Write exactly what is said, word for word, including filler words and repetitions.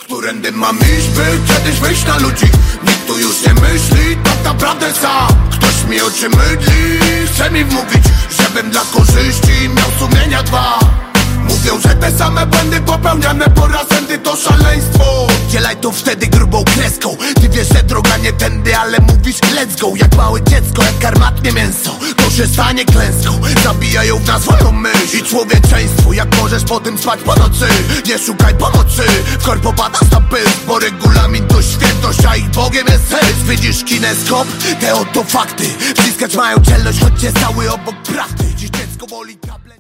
Którędy mam iść, by kiedyś wyjść na ludzi? Nikt tu już nie myśli, tak naprawdę sam. Ktoś mi oczy mydli, chce mi wmówić, żebym dla korzyści miał sumienia dwa. Mówią, że te same błędy popełniane po raz enty to szaleństwo. Dzielaj to wtedy grubą kreską. Ty wiesz, że droga nie tędy, ale mówisz let's go. Jak małe dziecko, jak armatnie mięso, to się stanie klęską. Zabijają w nas swoją myśl i człowieczeństwo. Jak możesz po tym spać po nocy, nie szukaj pomocy. W korpo popadasz na pysk, bo regulamin to świętość, a ich Bogiem jest sens. Widzisz kineskop? Te oto fakty. Wciskać mają czelność, choć cię stały obok prawdy.